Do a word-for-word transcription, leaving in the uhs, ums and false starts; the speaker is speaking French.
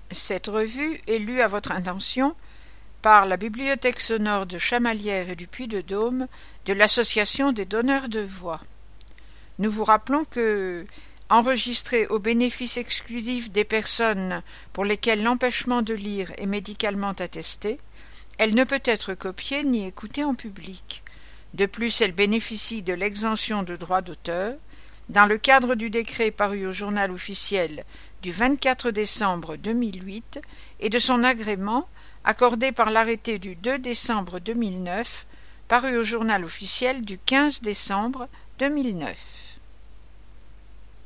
Cette revue est lue à votre intention par la Bibliothèque sonore de Chamalières et du Puy-de-Dôme de l'Association des donneurs de voix. Nous vous rappelons que, enregistrée au bénéfice exclusif des personnes pour lesquelles l'empêchement de lire est médicalement attesté, elle ne peut être copiée ni écoutée en public. De plus, elle bénéficie de l'exemption de droit d'auteur dans le cadre du décret paru au Journal officiel du vingt-quatre décembre deux mille huit et de son agrément accordé par l'arrêté du deux décembre deux mille neuf paru au Journal officiel du quinze décembre deux mille neuf.